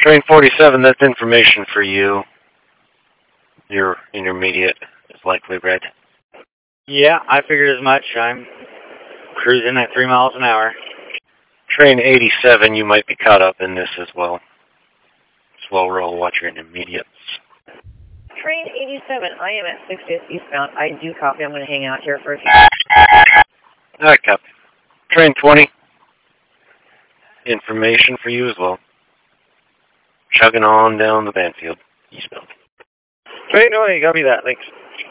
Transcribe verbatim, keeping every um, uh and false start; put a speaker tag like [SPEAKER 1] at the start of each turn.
[SPEAKER 1] Train forty-seven, that's information for you. Your intermediate is likely red.
[SPEAKER 2] Yeah, I figured as much. I'm cruising at three miles an hour.
[SPEAKER 1] Train eighty-seven, you might be caught up in this as well. Slow roll, watch your intermediates.
[SPEAKER 3] Train eighty-seven, I am at six fifty eastbound. I do copy. I'm going to hang out here for a few.
[SPEAKER 1] Alright, copy. Train twenty, information for you as well. Chugging on down the Banfield, eastbound.
[SPEAKER 2] Train twenty, copy that. Thanks.